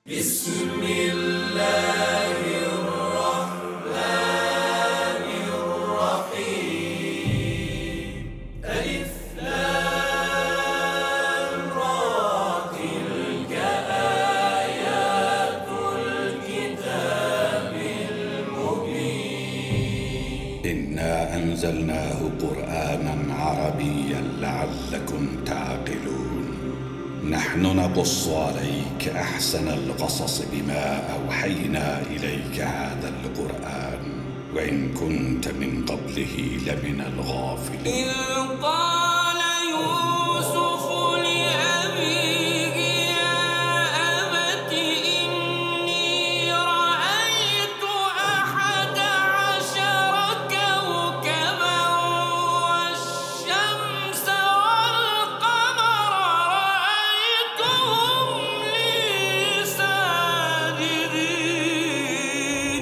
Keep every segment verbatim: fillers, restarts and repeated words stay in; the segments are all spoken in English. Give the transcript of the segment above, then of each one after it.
بسم الله الرحمن الرحيم ألف لام را تلك آيات الكتاب المبين إنا أنزلناه قرآنا عربيا لعلكم تعقلون نحن نقص عليك أحسن القصص بما أوحينا إليك هذا القرآن وإن كنت من قبله لمن الغافلين إذ قال يوسف لأبيه يا أبت إني رأيت أحد عشر كوكبا والشمس والقمر رأيتهم لي ساجدين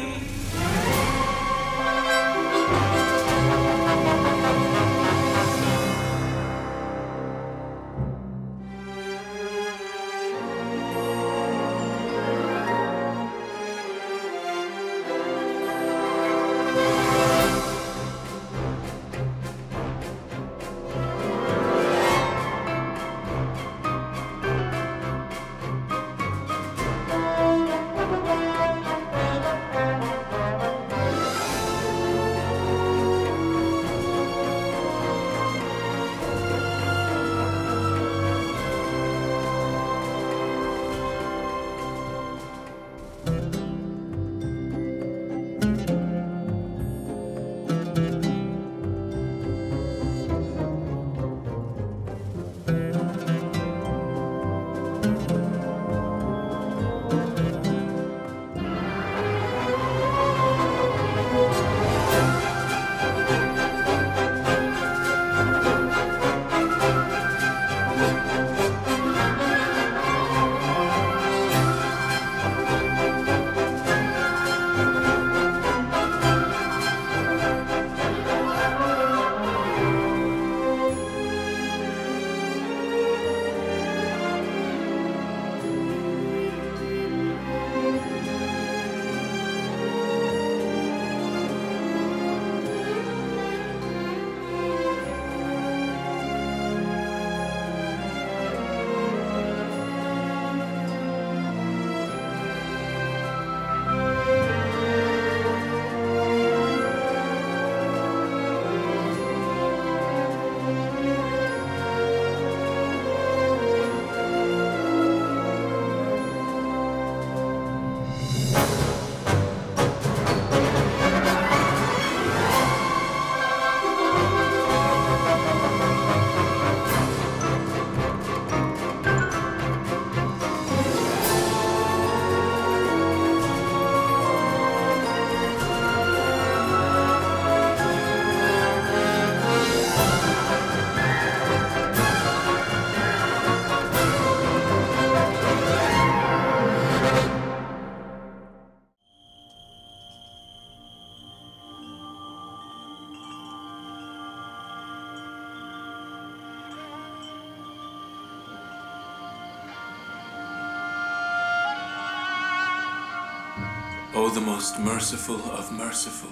O the most merciful of merciful,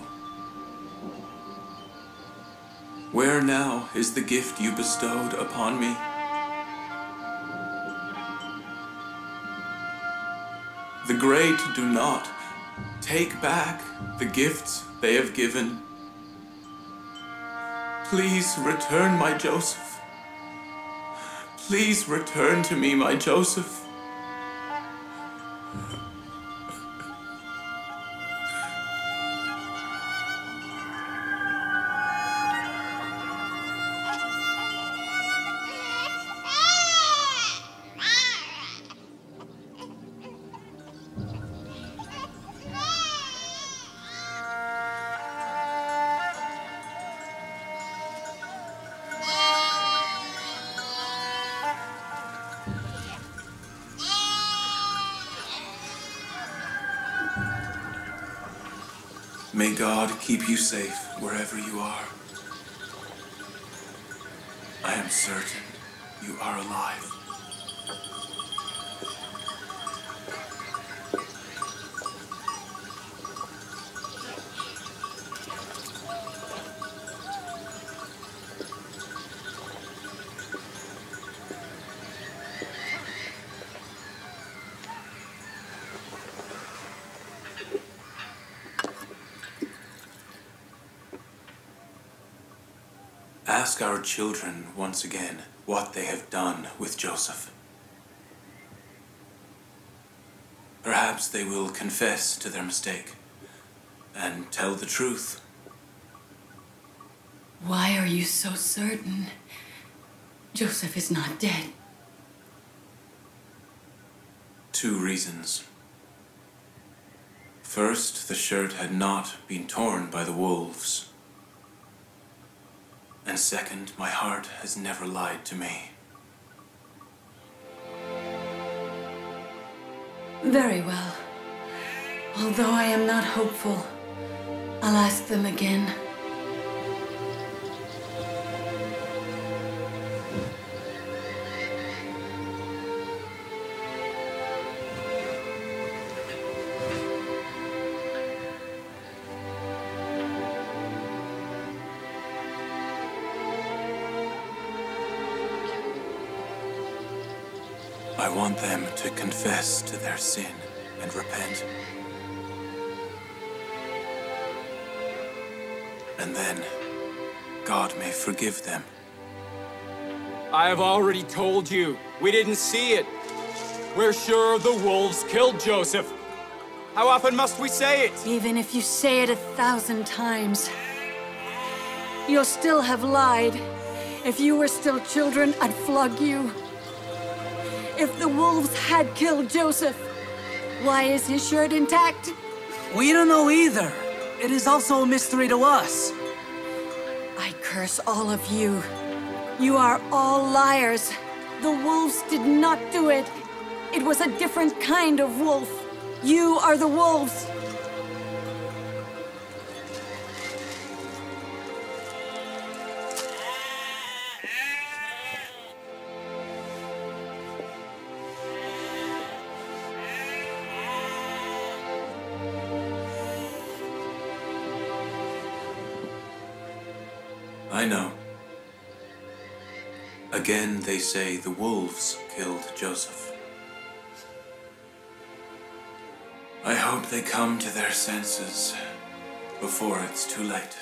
where now is the gift you bestowed upon me? The great do not take back the gifts they have given. Please return my Joseph. Please return to me my Joseph. May God keep you safe wherever you are. I am certain you are alive. Ask our children once again what they have done with Joseph. Perhaps they will confess to their mistake and tell the truth. Why are you so certain Joseph is not dead? Two reasons. First, the shirt had not been torn by the wolves. And second, my heart has never lied to me. Very well. Although I am not hopeful, I'll ask them again. I want them to confess to their sin and repent. And then God may forgive them. I have already told you, we didn't see it. We're sure the wolves killed Joseph. How often must we say it? Even if you say it a thousand times, you'll still have lied. If you were still children, I'd flog you. If the wolves had killed Joseph, why is his shirt intact? We don't know either. It is also a mystery to us. I curse all of you. You are all liars. The wolves did not do it. It was a different kind of wolf. You are the wolves. I know. Again, they say the wolves killed Joseph. I hope they come to their senses before it's too late.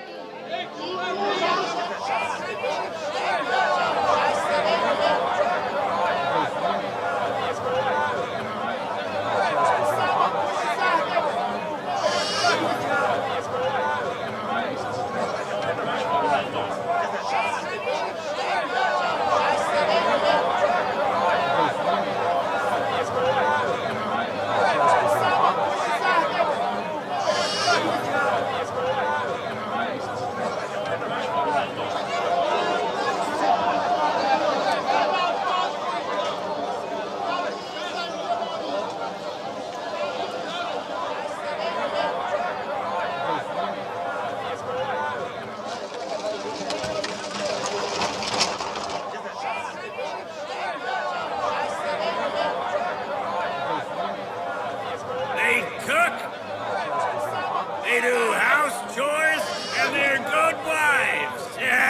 They do house chores, and they're good wives.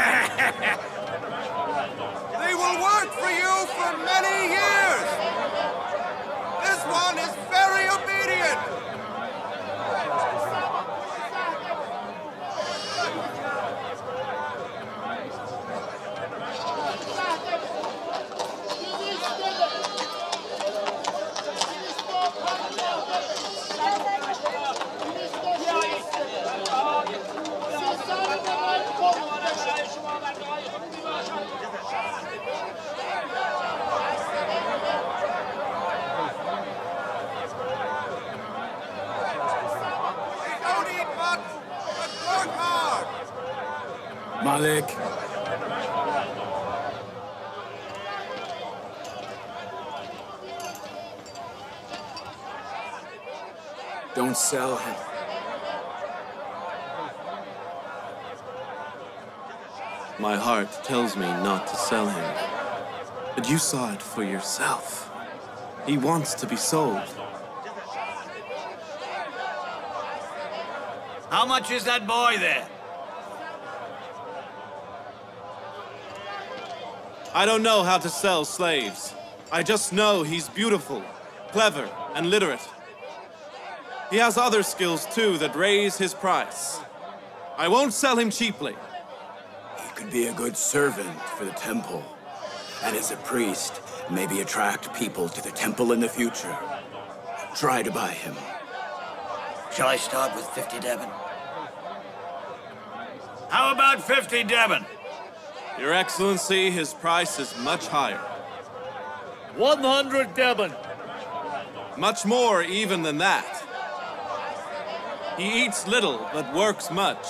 They will work for you for many years. This one is very obedient. Malik. Don't sell him. My heart tells me not to sell him. But you saw it for yourself. He wants to be sold. How much is that boy there? I don't know how to sell slaves. I just know he's beautiful, clever, and literate. He has other skills too that raise his price. I won't sell him cheaply. He could be a good servant for the temple. And as a priest, maybe attract people to the temple in the future. Try to buy him. Shall I start with fifty Devon? How about fifty Devon? Your Excellency, his price is much higher. one hundred Devon. Much more even than that. He eats little, but works much.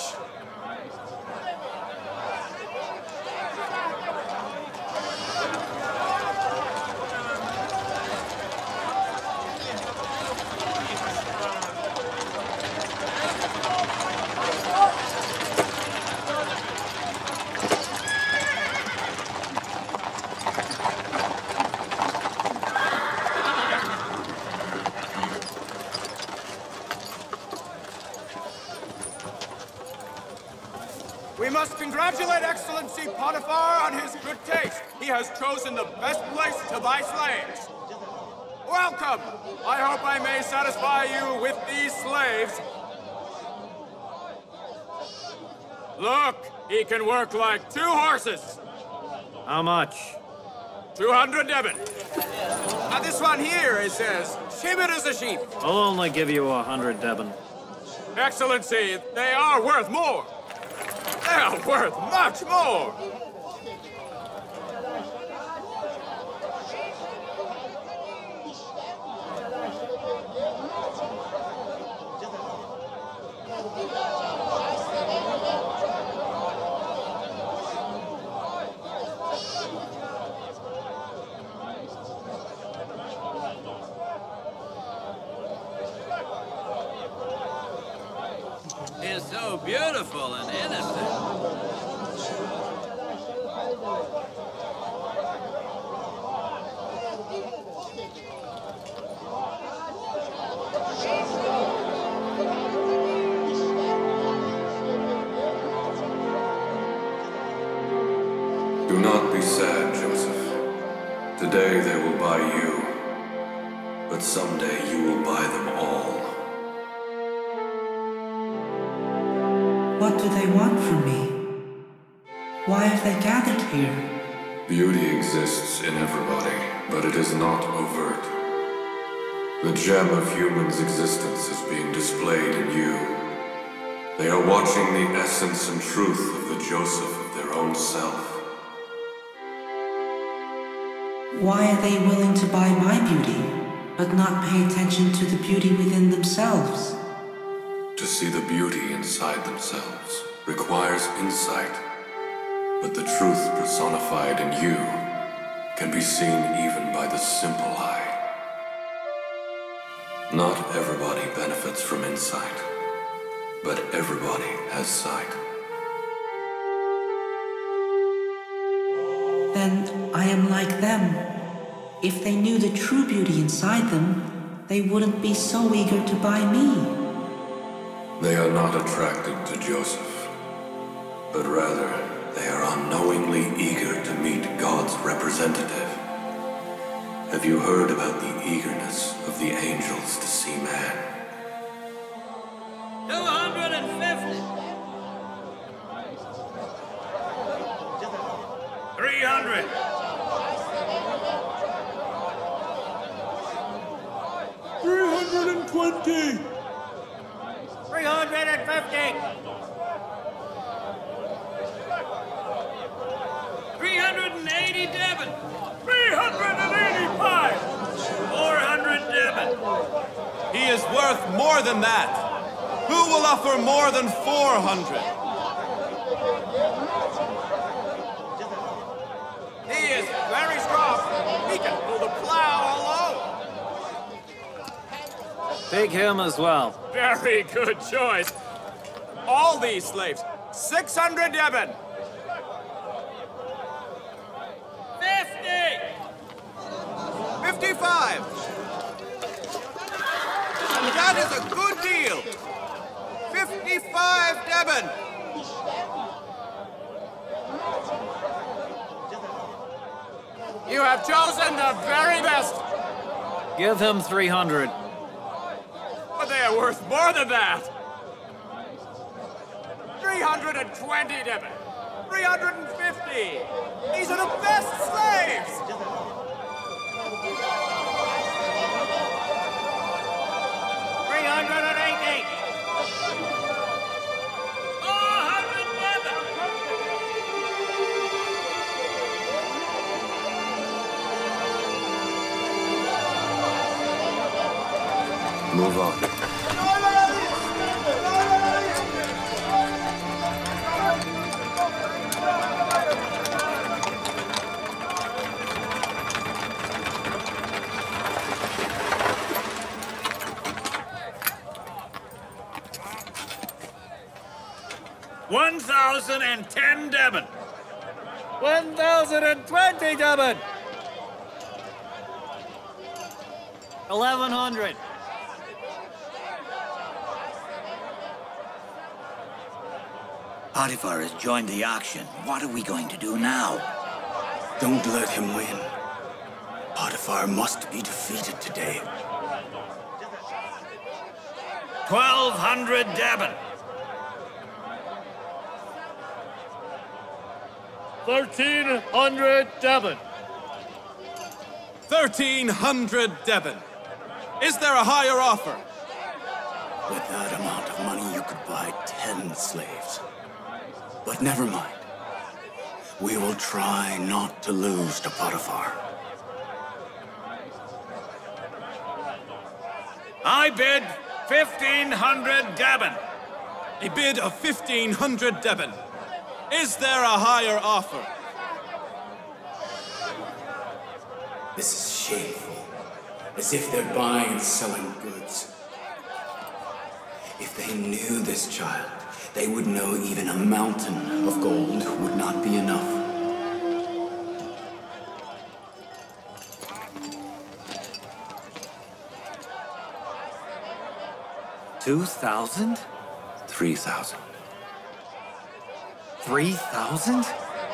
We must congratulate Excellency Potiphar on his good taste. He has chosen the best place to buy slaves. Welcome! I hope I may satisfy you with these slaves. Look, he can work like two horses. How much? two hundred Devon. Now this one here is as timid as a sheep. I'll only give you a hundred Devon. Excellency, they are worth more. They are worth much more. Is so beautiful and innocent. Do not be sad, Joseph. Today they will buy you, but someday you will buy them all. What do they want from me? Why have they gathered here? Beauty exists in everybody, but it is not overt. The gem of human's existence is being displayed in you. They are watching the essence and truth of the Joseph of their own self. Why are they willing to buy my beauty, but not pay attention to the beauty within themselves? To see the beauty inside themselves requires insight, but the truth personified in you can be seen even by the simple eye. Not everybody benefits from insight, but everybody has sight. Then I am like them. If they knew the true beauty inside them, they wouldn't be so eager to buy me. They are not attracted to Joseph, but rather they are unknowingly eager to meet God's representative. Have you heard about the eagerness of the angels to see man? two hundred fifty. three hundred. three hundred twenty. three hundred fifty. three hundred eighty Devon. three hundred eighty-five. four hundred Devon. He is worth more than that. Who will offer more than four hundred? He is very strong. He can pull the plow alone. Take him as well. Very good choice. All these slaves. six hundred Devon. fifty. fifty-five. And that is a good deal. fifty-five Devon. You have chosen the very best. Give him three hundred. But they are worth more than that. three hundred twenty Devon. three hundred fifty! These are the best slaves! three hundred eighty! four hundred Devon! Move on. One thousand and ten Devon. One thousand and twenty Devon. Eleven hundred. Potiphar has joined the action. What are we going to do now? Don't let him win. Potiphar must be defeated today. Twelve hundred Devon. Thirteen hundred Devon. Thirteen hundred Devon. Is there a higher offer? With that amount of money, you could buy ten slaves. But never mind. We will try not to lose to Potiphar. I bid fifteen hundred Devon. A bid of fifteen hundred Devon. Is there a higher offer? This is shameful. As if they're buying and selling goods. If they knew this child, they would know even a mountain of gold would not be enough. Two thousand? Three thousand. Three thousand?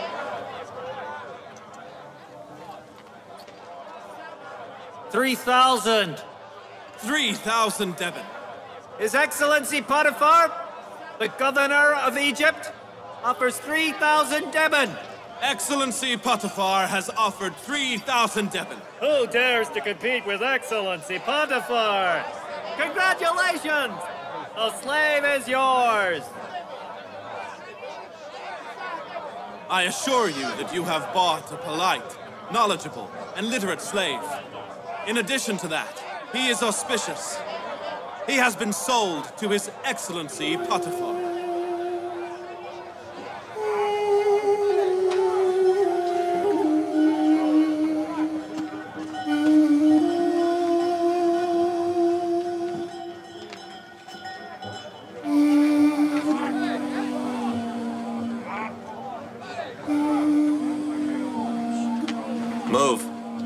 Three thousand! Three thousand Devon. His Excellency Potiphar, the governor of Egypt, offers three thousand Devon. Excellency Potiphar has offered three thousand Devon. Who dares to compete with Excellency Potiphar? Congratulations! The slave is yours! I assure you that you have bought a polite, knowledgeable, and literate slave. In addition to that, he is auspicious. He has been sold to His Excellency Potiphar. Move.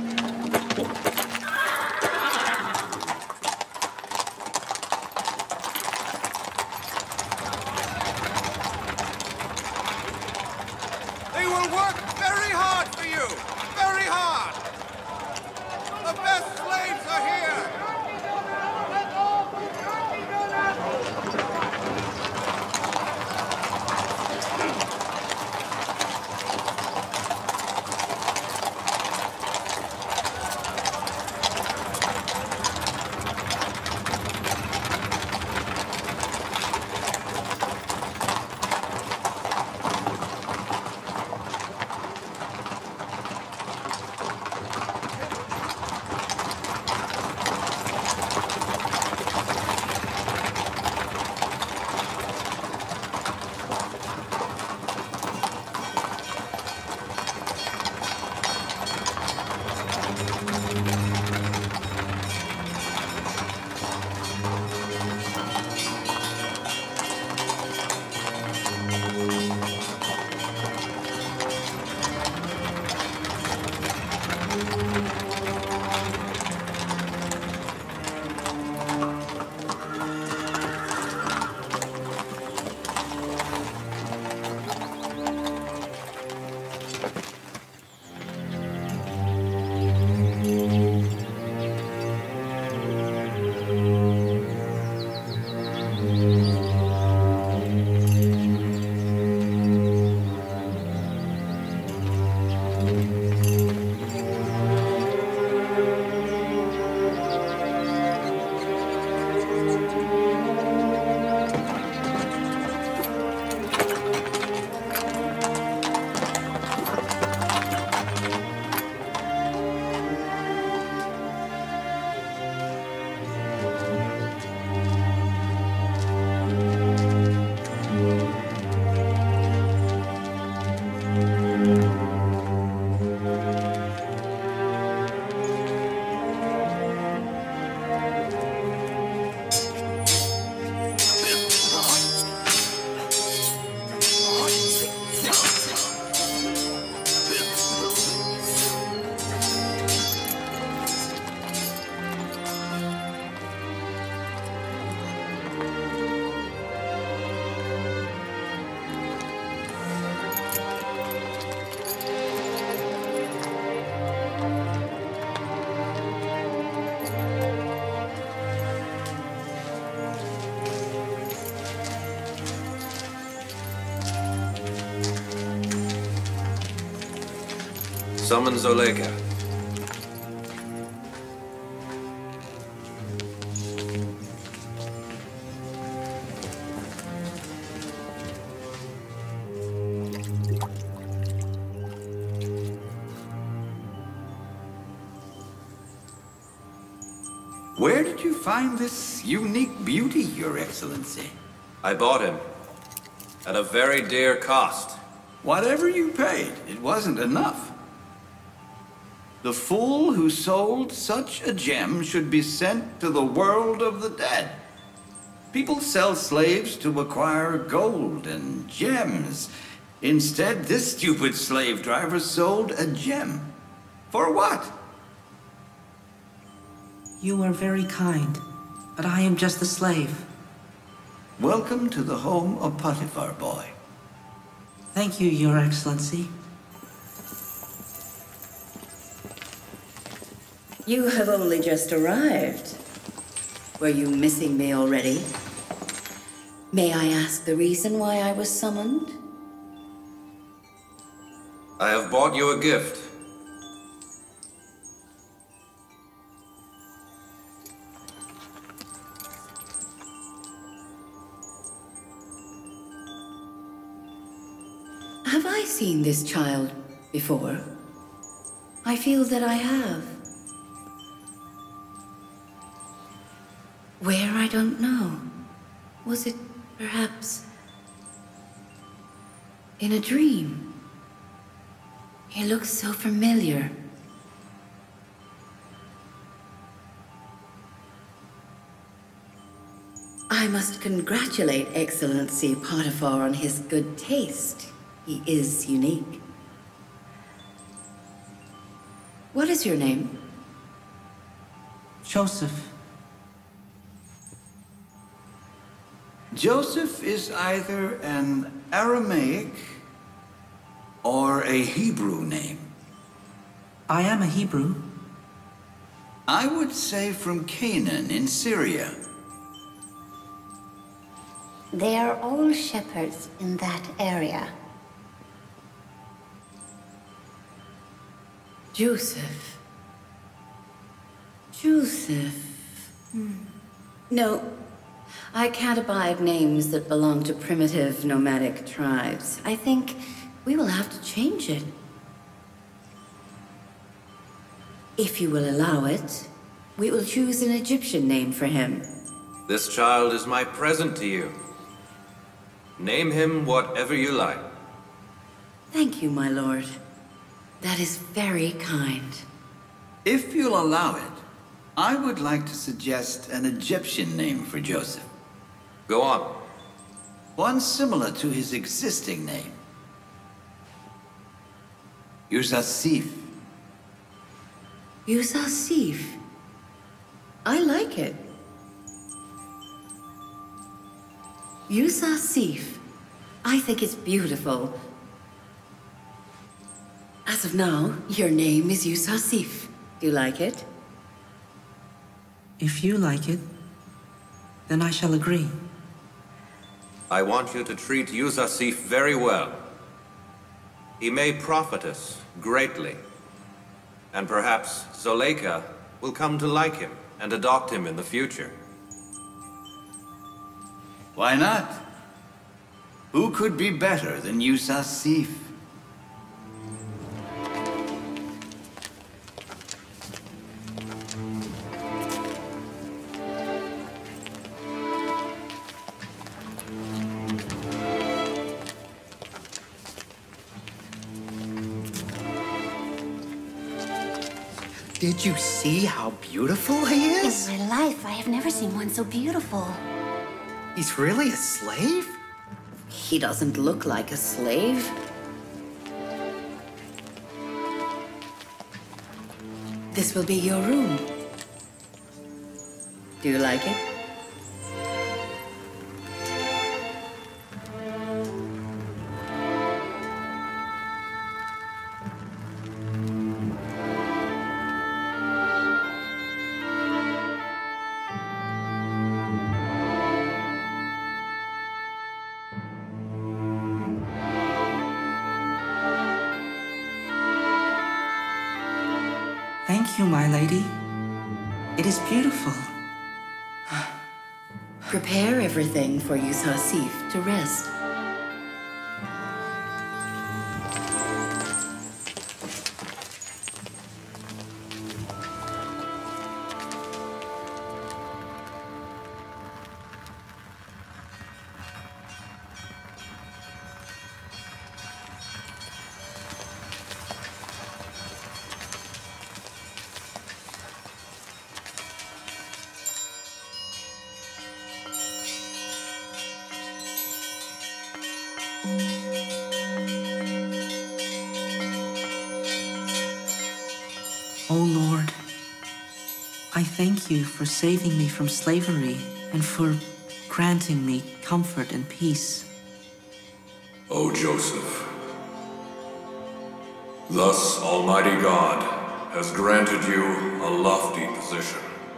They will work very hard for you! Very hard! The best slaves are here! Summon Zoleka. Where did you find this unique beauty, Your Excellency? I bought him. At a very dear cost. Whatever you paid, it wasn't enough. The fool who sold such a gem should be sent to the world of the dead. People sell slaves to acquire gold and gems. Instead, this stupid slave driver sold a gem. For what? You are very kind, but I am just a slave. Welcome to the home of Potiphar, boy. Thank you, Your Excellency. You have only just arrived. Were you missing me already? May I ask the reason why I was summoned? I have bought you a gift. Have I seen this child before? I feel that I have. Where, I don't know. Was it perhaps in a dream? He looks so familiar. I must congratulate Excellency Potiphar on his good taste. He is unique. What is your name? Joseph. Joseph is either an Aramaic or a Hebrew name. I am a Hebrew. I would say from Canaan in Syria. They are all shepherds in that area. Joseph. Joseph. Hmm. No, I can't abide names that belong to primitive nomadic tribes. I think we will have to change it. If you will allow it, we will choose an Egyptian name for him. This child is my present to you. Name him whatever you like. Thank you, my lord. That is very kind. If you'll allow it, I would like to suggest an Egyptian name for Joseph. Go on. One similar to his existing name. Yusasif. Yusasif. I like it. Yusasif. I think it's beautiful. As of now, your name is Yusasif. Do you like it? If you like it, then I shall agree. I want you to treat Yusasif very well. He may profit us greatly. And perhaps Zoleka will come to like him and adopt him in the future. Why not? Who could be better than Yusasif? Did you see how beautiful he is? In my life, I have never seen one so beautiful. He's really a slave? He doesn't look like a slave. This will be your room. Do you like it? Thank you, my lady. It is beautiful. Prepare everything for Yusasif to rest. O Lord, I thank you for saving me from slavery and for granting me comfort and peace. O Joseph, thus Almighty God has granted you a lofty position.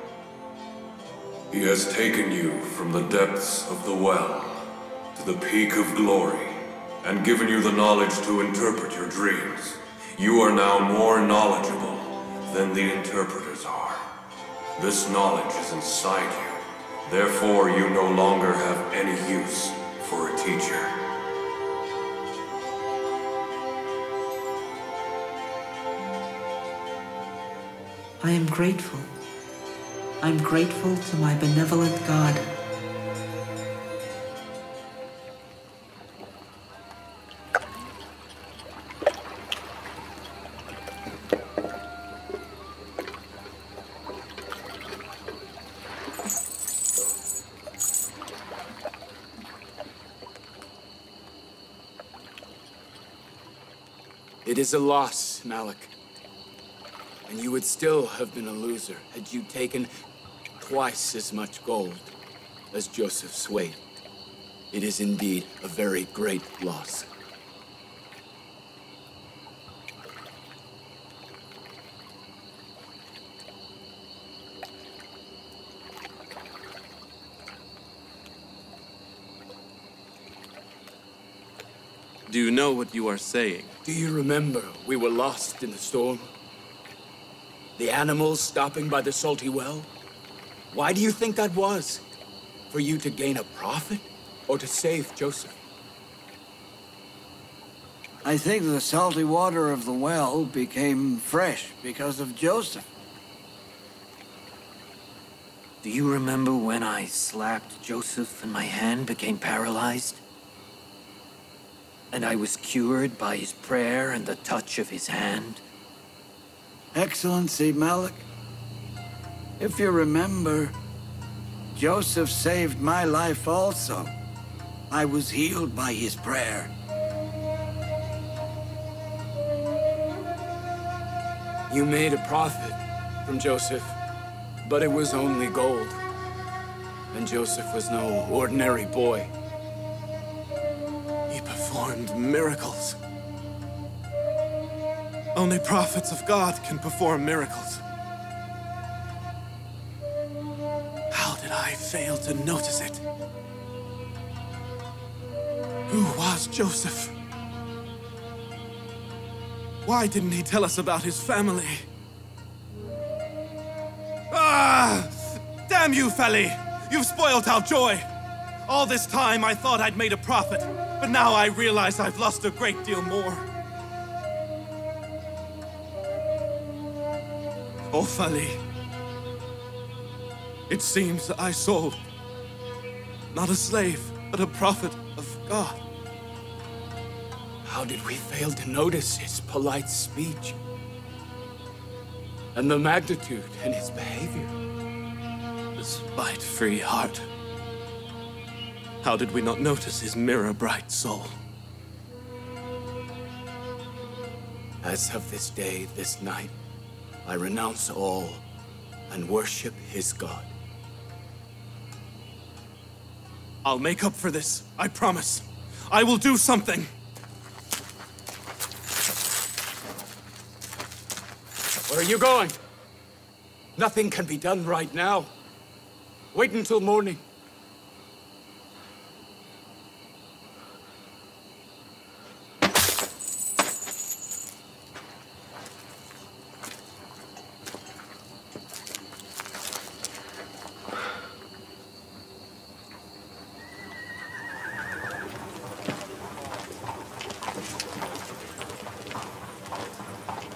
He has taken you from the depths of the well to the peak of glory and given you the knowledge to interpret your dreams. You are now more knowledgeable than the interpreters are. This knowledge is inside you. Therefore, you no longer have any use for a teacher. I am grateful. I'm grateful to my benevolent God. It is a loss, Malik. And you would still have been a loser had you taken twice as much gold as Joseph Swade. It is indeed a very great loss. Do you know what you are saying? Do you remember we were lost in the storm? The animals stopping by the salty well? Why do you think that was? For you to gain a profit or to save Joseph? I think the salty water of the well became fresh because of Joseph. Do you remember when I slapped Joseph and my hand became paralyzed? And I was cured by his prayer and the touch of his hand? Excellency Malik, if you remember, Joseph saved my life also. I was healed by his prayer. You made a profit from Joseph, but it was only gold. And Joseph was no ordinary boy. He performed miracles. Only prophets of God can perform miracles. How did I fail to notice it? Who was Joseph? Why didn't he tell us about his family? Ah! Damn you, Feli! You've spoiled our joy! All this time I thought I'd made a profit, but now I realize I've lost a great deal more. Oh, Feli. It seems I sold not a slave, but a prophet of God. How did we fail to notice his polite speech? And the magnitude in his behavior? Despite free heart, how did we not notice his mirror-bright soul? As of this day, this night, I renounce all and worship his God. I'll make up for this, I promise. I will do something. Where are you going? Nothing can be done right now. Wait until morning.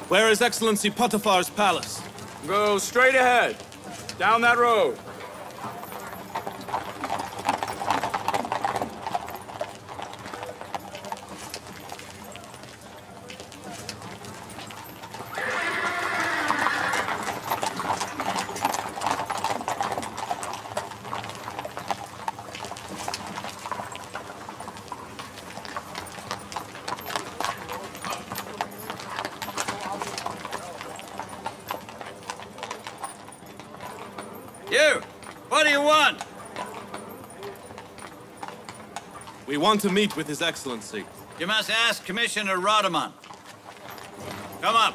Where is Excellency Potiphar's palace? Go straight ahead. Down that road. You! What do you want? We want to meet with His Excellency. You must ask Commissioner Rodamon. Come up.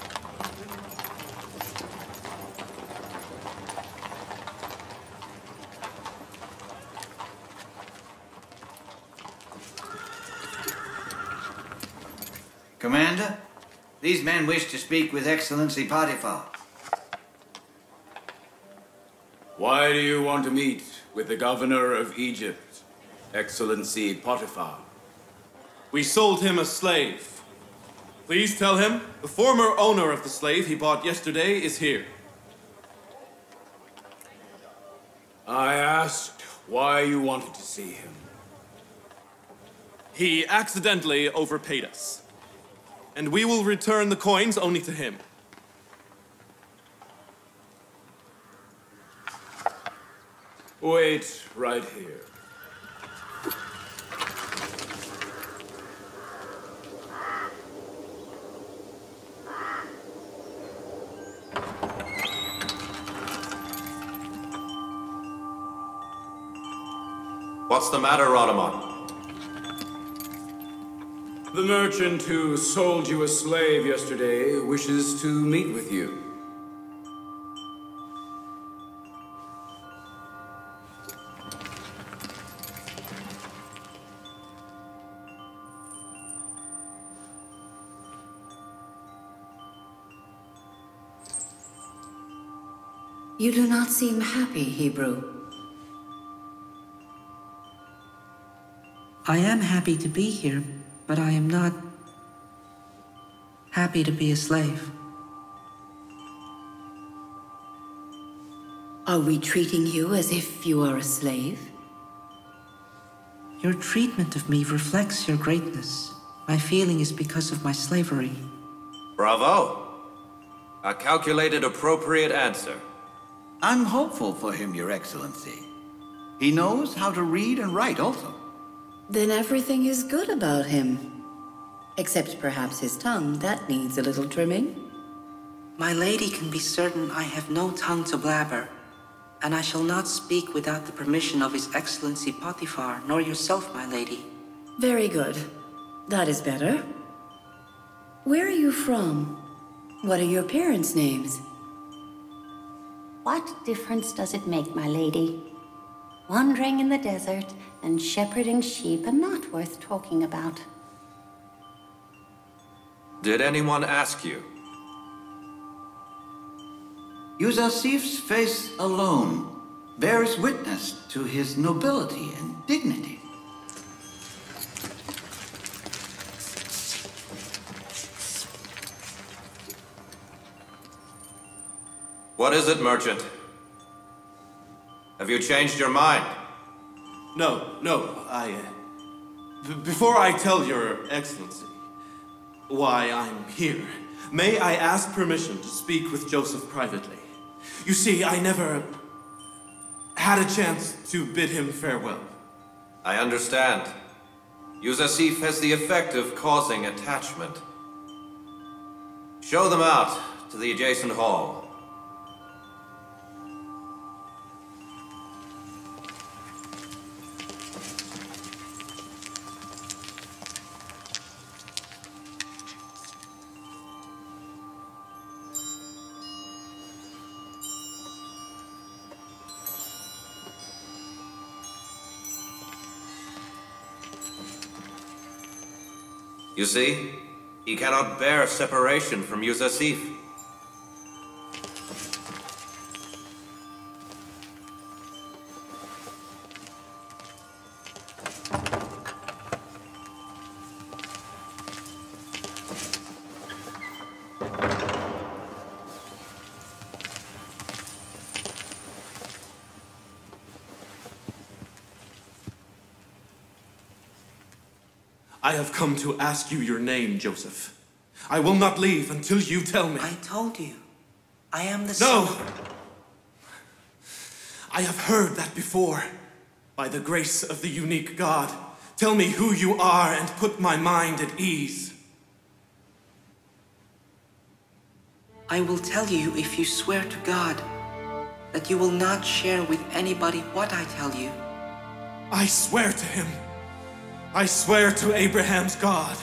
Commander, these men wish to speak with Excellency Potiphar. Why do you want to meet with the governor of Egypt, Excellency Potiphar? We sold him a slave. Please tell him the former owner of the slave he bought yesterday is here. I asked why you wanted to see him. He accidentally overpaid us, and we will return the coins only to him. Wait right here. What's the matter, Rodamon? The merchant who sold you a slave yesterday wishes to meet with you. You do not seem happy, Hebrew. I am happy to be here, but I am not happy to be a slave. Are we treating you as if you are a slave? Your treatment of me reflects your greatness. My feeling is because of my slavery. Bravo! A calculated, appropriate answer. I'm hopeful for him, Your Excellency. He knows how to read and write also. Then everything is good about him. Except perhaps his tongue, that needs a little trimming. My lady can be certain I have no tongue to blabber, and I shall not speak without the permission of His Excellency Potiphar, nor yourself, my lady. Very good. That is better. Where are you from? What are your parents' names? What difference does it make, my lady? Wandering in the desert and shepherding sheep are not worth talking about. Did anyone ask you? Yuzasif's face alone bears witness to his nobility and dignity. What is it, merchant? Have you changed your mind? No, no, I... Uh, b before I tell Your Excellency why I'm here, may I ask permission to speak with Joseph privately? You see, I never had a chance to bid him farewell. I understand. Yuzasif has the effect of causing attachment. Show them out to the adjacent hall. You see, he cannot bear separation from Yuzasif. I have come to ask you your name, Joseph. I will not leave until you tell me. I told you. I am the No! son of... I have heard that before. By the grace of the unique God, tell me who you are and put my mind at ease. I will tell you if you swear to God that you will not share with anybody what I tell you. I swear to him. I swear to Abraham's God.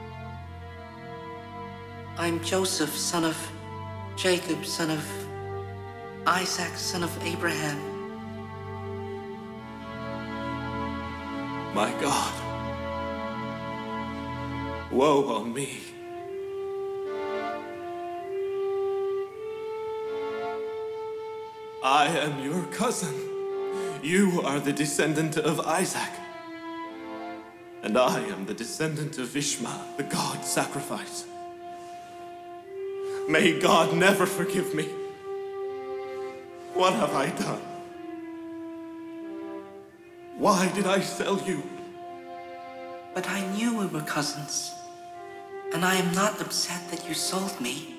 I'm Joseph, son of Jacob, son of Isaac, son of Abraham. My God. Woe on me. I am your cousin. You are the descendant of Isaac. And I am the descendant of Ishmael, the God sacrifice. May God never forgive me. What have I done? Why did I sell you? But I knew we were cousins, and I am not upset that you sold me.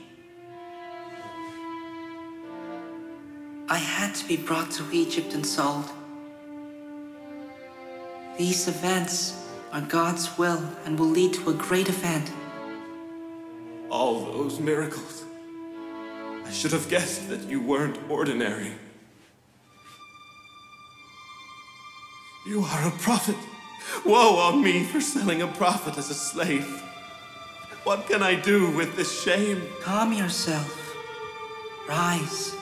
I had to be brought to Egypt and sold. These events are God's will and will lead to a great event. All those miracles. I should have guessed that you weren't ordinary. You are a prophet. Woe on me for selling a prophet as a slave. What can I do with this shame? Calm yourself. Rise.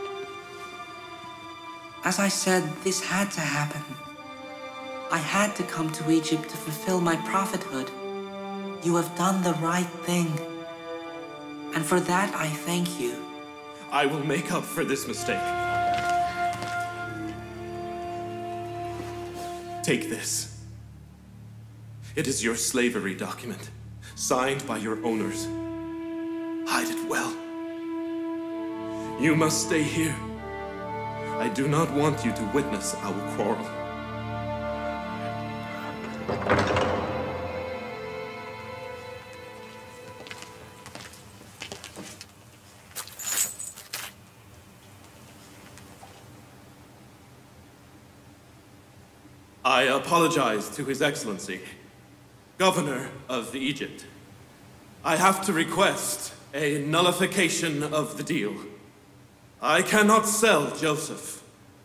As I said, this had to happen. I had to come to Egypt to fulfill my prophethood. You have done the right thing. And for that, I thank you. I will make up for this mistake. Take this. It is your slavery document, signed by your owners. Hide it well. You must stay here. I do not want you to witness our quarrel. I apologize to His Excellency, Governor of Egypt. I have to request a nullification of the deal. I cannot sell Joseph.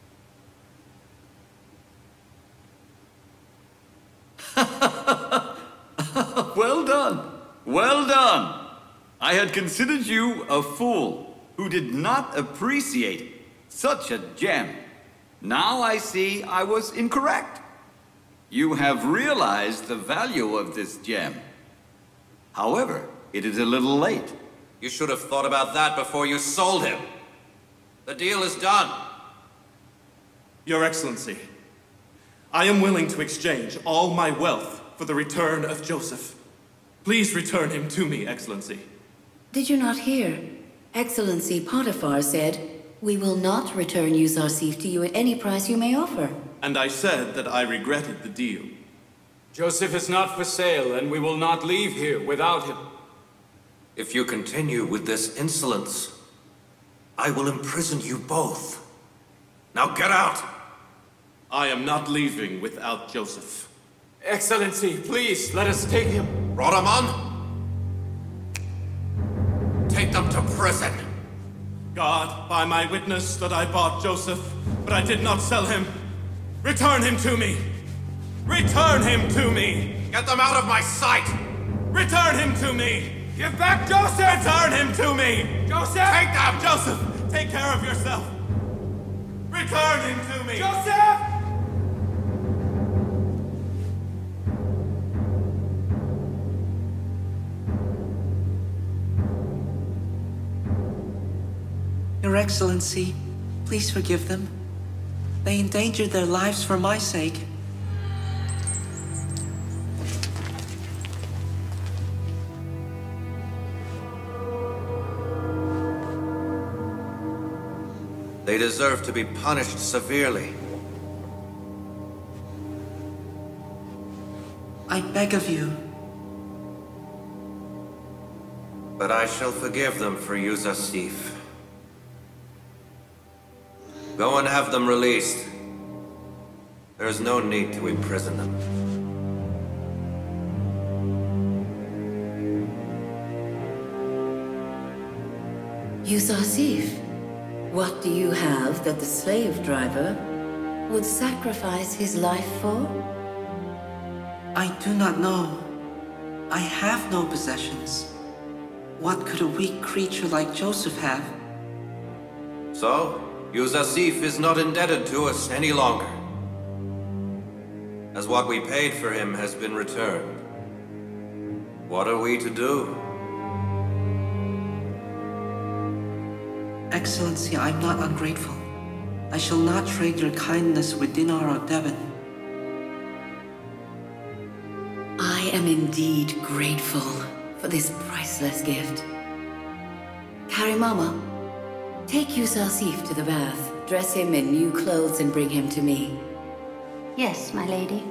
Well done. Well done. I had considered you a fool who did not appreciate such a gem. Now I see I was incorrect. You have realized the value of this gem. However, it is a little late. You should have thought about that before you sold him. The deal is done. Your Excellency, I am willing to exchange all my wealth for the return of Joseph. Please return him to me, Excellency. Did you not hear? Excellency Potiphar said, "We will not return Yuzarsif to you at any price you may offer." And I said that I regretted the deal. Joseph is not for sale, and we will not leave here without him. If you continue with this insolence, I will imprison you both. Now get out! I am not leaving without Joseph. Excellency, please, let us take him. Rodaman! Take them to prison! God, by my witness that I bought Joseph, but I did not sell him, return him to me! Return him to me! Get them out of my sight! Return him to me! Give back Joseph! Return him to me! Joseph! Take them! Joseph, take care of yourself! Return him to me! Joseph! Your Excellency, please forgive them. They endangered their lives for my sake. They deserve to be punished severely. I beg of you, But I shall forgive them for Yuzasif. Go and have them released. There is no need to imprison them. Yuzasif, what do you have that the slave driver would sacrifice his life for? I do not know. I have no possessions. What could a weak creature like Joseph have? So, Yuzasif is not indebted to us any longer, as what we paid for him has been returned. What are we to do? Excellency, I'm not ungrateful. I shall not trade your kindness with dinar or devon. I am indeed grateful for this priceless gift. Karimama, take Yuzasif to the bath, dress him in new clothes and bring him to me. Yes, my lady.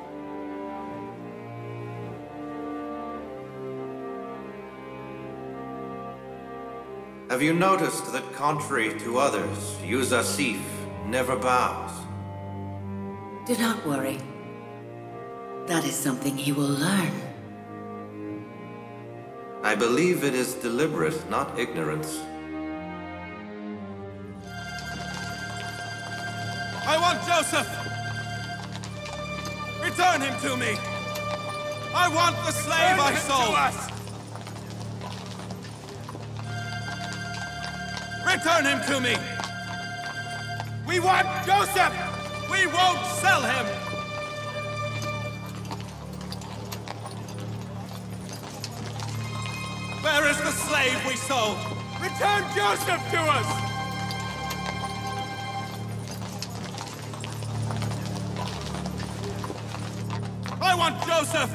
Have you noticed that contrary to others, Yuzasif never bows? Do not worry. That is something he will learn. I believe it is deliberate, not ignorance. I want Joseph! Return him to me! I want the slave I sold! Return him to me! We want Joseph! We won't sell him! Where is the slave we sold? Return Joseph to us! I want Joseph!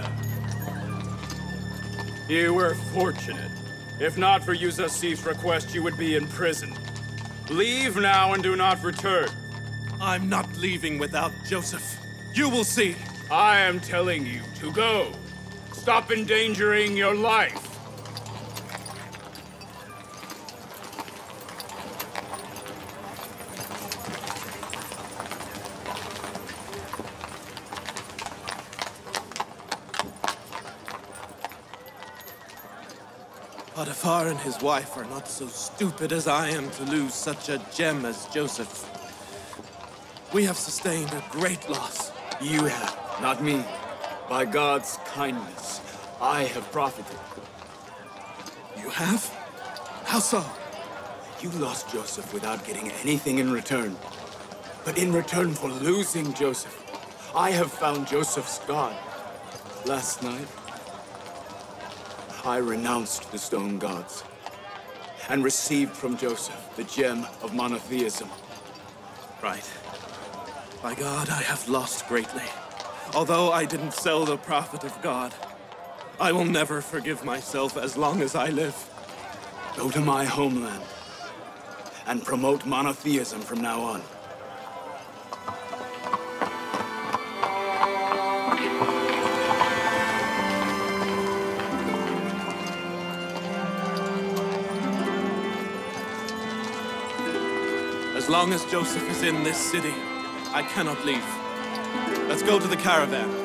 You were fortunate. If not for Yuzasif's request, you would be in prison. Leave now and do not return. I'm not leaving without Joseph. You will see. I am telling you to go. Stop endangering your life. Potiphar and his wife are not so stupid as I am to lose such a gem as Joseph. We have sustained a great loss. You have, not me. By God's kindness, I have profited. You have? How so? You lost Joseph without getting anything in return. But in return for losing Joseph, I have found Joseph's God. Last night, I renounced the stone gods and received from Joseph the gem of monotheism. Right. By God, I have lost greatly. Although I didn't sell the prophet of God, I will never forgive myself as long as I live. Go to my homeland and promote monotheism from now on. As long as Joseph is in this city, I cannot leave. Let's go to the caravan.